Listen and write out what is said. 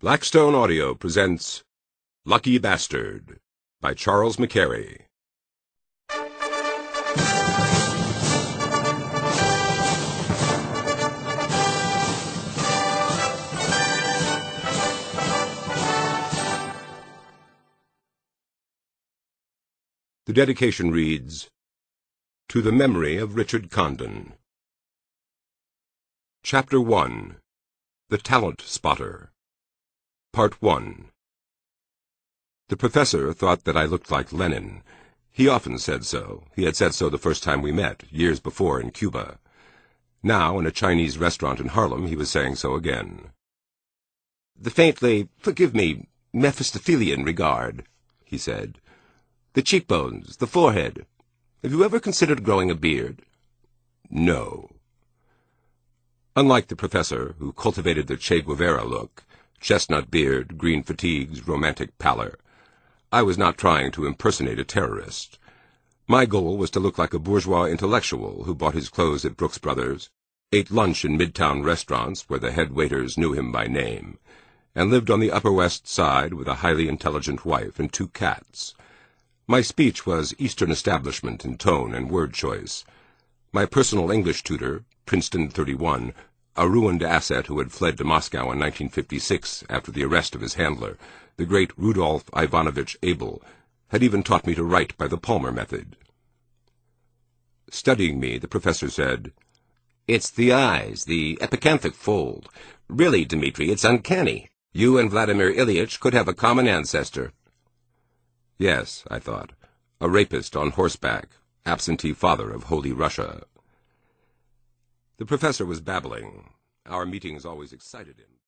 Blackstone Audio presents Lucky Bastard by Charles McCary. The dedication reads, To the Memory of Richard Condon. Chapter 1. The Talent Spotter. Part 1. The professor thought that I looked like Lenin. He often said so. He had said so the first time we met, years before in Cuba. Now, in a Chinese restaurant in Harlem, he was saying so again. "The faintly, forgive me, Mephistophelian regard," he said. "The cheekbones, the forehead. Have you ever considered growing a beard?" No. Unlike the professor, who cultivated the Che Guevara look, chestnut beard, green fatigues, romantic pallor, I was not trying to impersonate a terrorist. My goal was to look like a bourgeois intellectual who bought his clothes at Brooks Brothers, ate lunch in midtown restaurants where the head waiters knew him by name, and lived on the Upper West Side with a highly intelligent wife and 2 cats. My speech was Eastern establishment in tone and word choice. My personal English tutor, Princeton 31, a ruined asset who had fled to Moscow in 1956 after the arrest of his handler, the great Rudolf Ivanovich Abel, had even taught me to write by the Palmer method. Studying me, the professor said, "It's the eyes, the epicanthic fold. Really, Dmitri, it's uncanny. You and Vladimir Ilyich could have a common ancestor." Yes, I thought, a rapist on horseback, absentee father of Holy Russia. The professor was babbling. Our meetings always excited him.